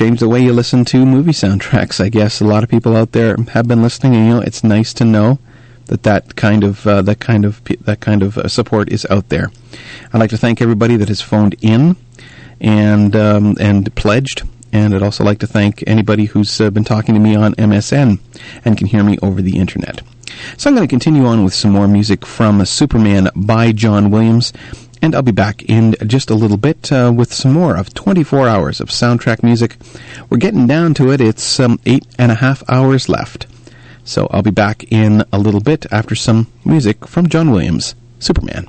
change the way you listen to movie soundtracks. I guess a lot of people out there have been listening, and it's nice to know that kind of support is out there. I'd like to thank everybody that has phoned in and pledged, and I'd also like to thank anybody who's been talking to me on MSN and can hear me over the internet. So I'm going to continue on with some more music from Superman by John Williams, and I'll be back in just a little bit with some more of 24 hours of soundtrack music. We're getting down to it. It's 8.5 hours left. So I'll be back in a little bit after some music from John Williams, Superman.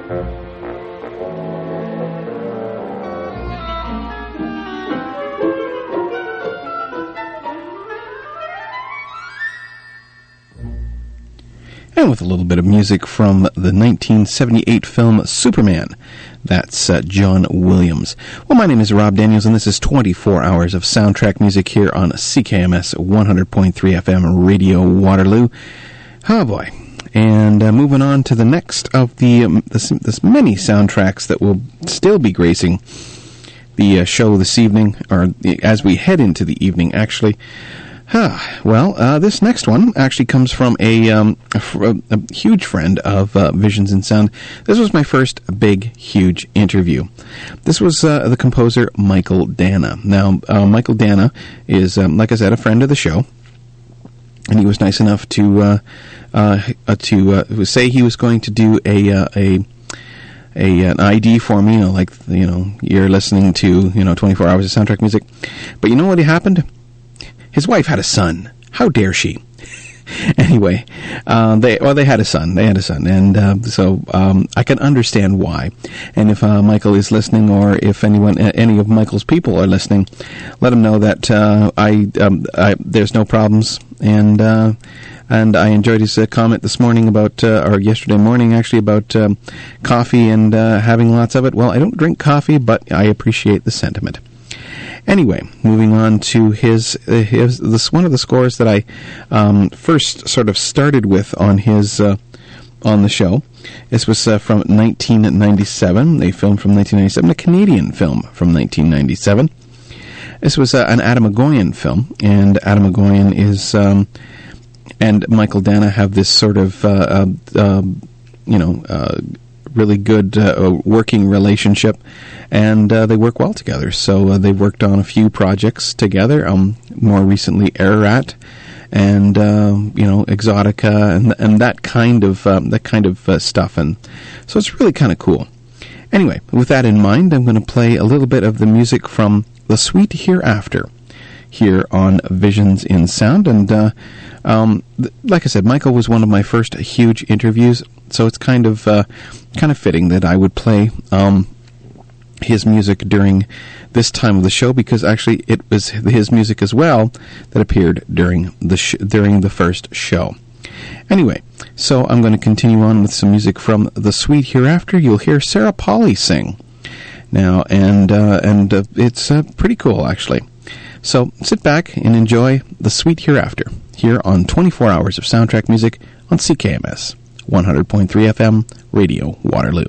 And with a little bit of music from the 1978 film Superman. That's John Williams. Well, my name is Rob Daniels, and this is 24 hours of soundtrack music here on CKMS 100.3 FM Radio Waterloo. Oh, boy. And moving on to the next of the many soundtracks that will still be gracing the show this evening, or as we head into the evening, actually. Well, this next one actually comes from a huge friend of Visions in Sound. This was my first big, huge interview. This was the composer Michael Dana. Now, Michael Dana is, like I said, a friend of the show, and he was nice enough to say he was going to do an ID for me. You're listening to 24 hours of soundtrack music. But you know what happened? His wife had a son. How dare she? Anyway, they had a son. They had a son, and so I can understand why. And if Michael is listening, or if any of Michael's people are listening, let him know that there's no problems. And I enjoyed his comment this morning about, or yesterday morning actually, about coffee and having lots of it. Well, I don't drink coffee, but I appreciate the sentiment. Anyway, moving on to his one of the scores that I first sort of started with on his on the show. This was from 1997, a film from 1997, a Canadian film from 1997. This was an Adam Egoyan film, and Adam Egoyan is and Michael Dana have this sort of really good working relationship, and they work well together. So they've worked on a few projects together. More recently, Ararat, and Exotica, and that kind of stuff. And so it's really kind of cool. Anyway, with that in mind, I'm going to play a little bit of the music from The Sweet Hereafter here on Visions in Sound. And like I said, Michael was one of my first huge interviews, so it's kind of fitting that I would play his music during this time of the show, because actually it was his music as well that appeared during the first show. Anyway, so I'm going to continue on with some music from The Sweet Hereafter. You'll hear Sarah Polley sing now, and it's pretty cool actually. So sit back and enjoy The Sweet Hereafter here on 24 Hours of Soundtrack Music on CKMS 100.3 FM Radio Waterloo.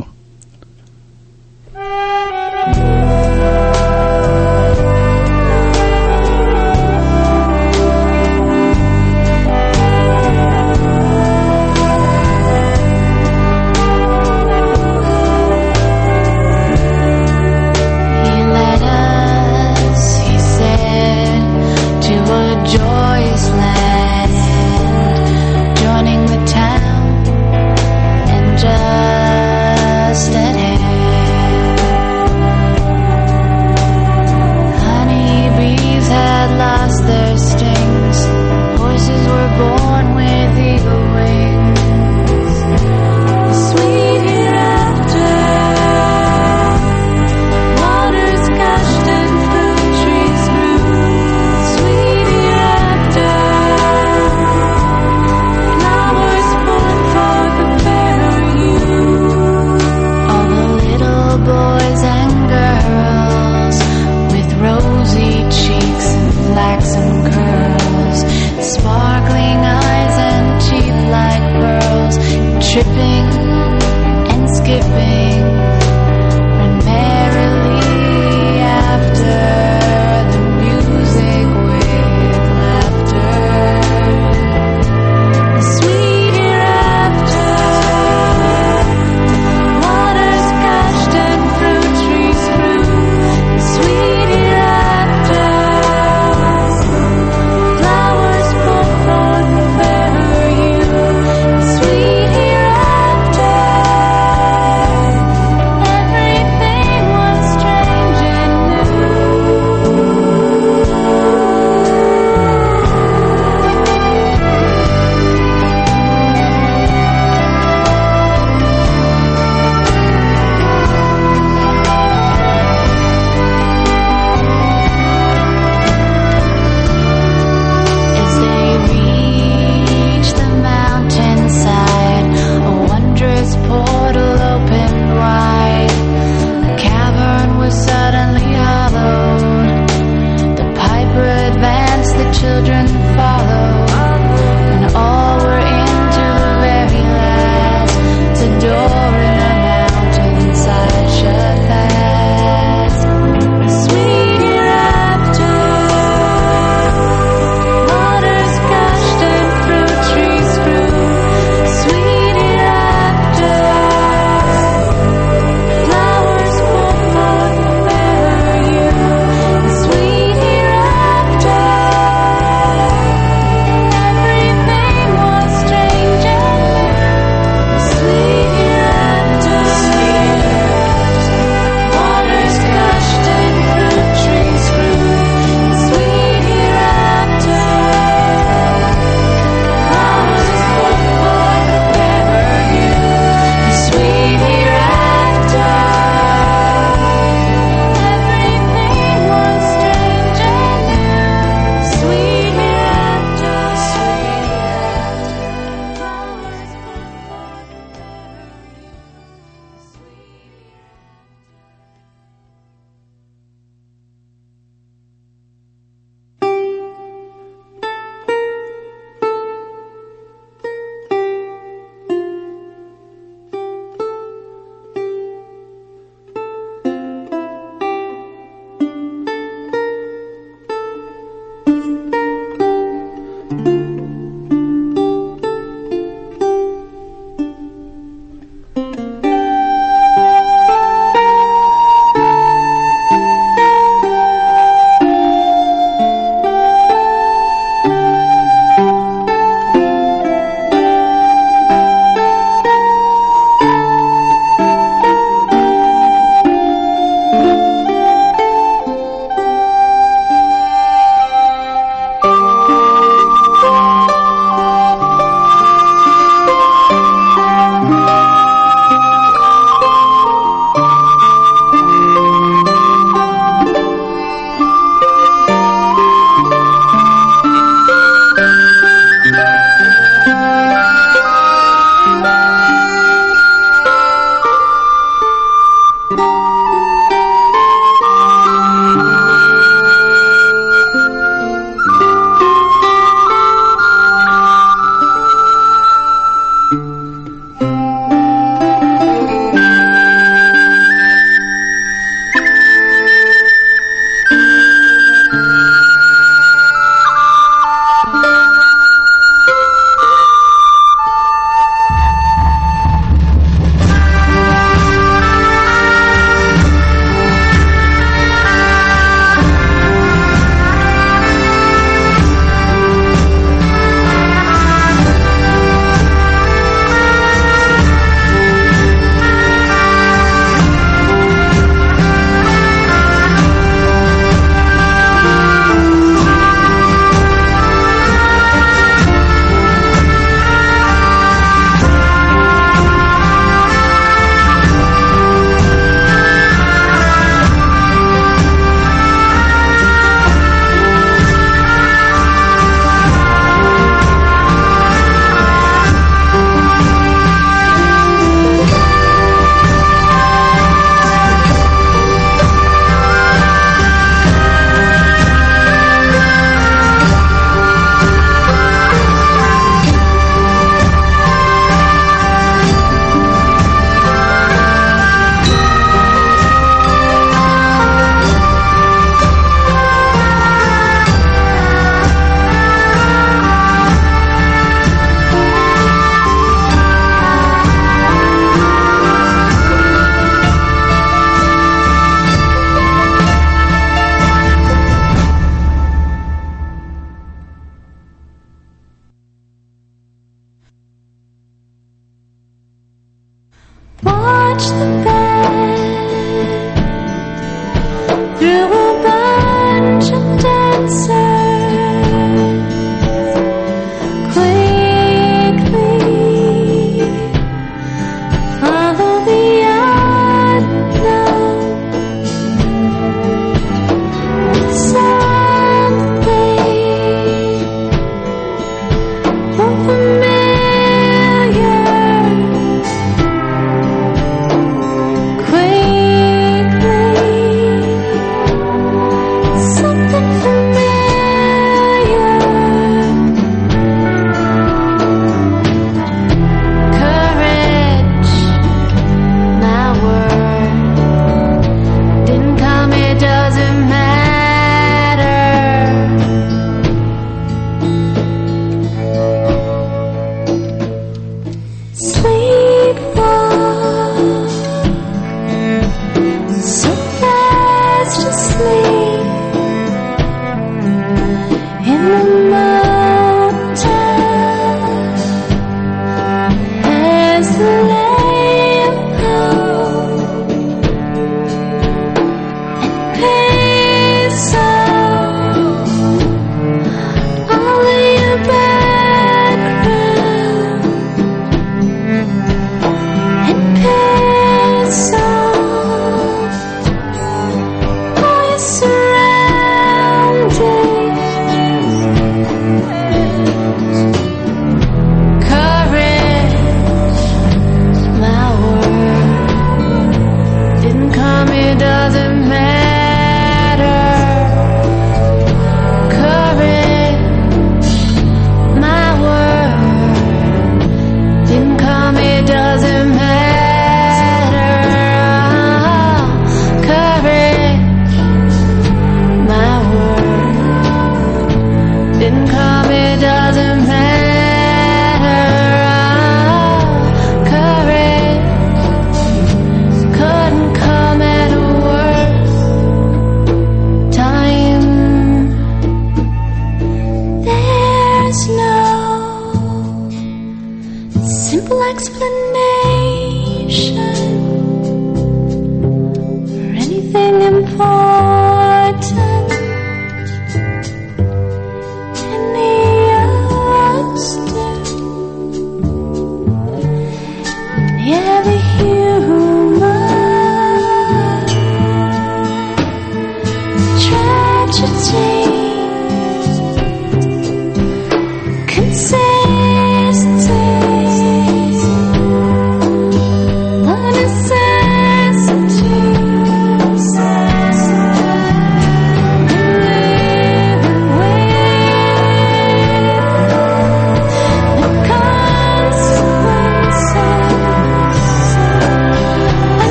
Doesn't matter.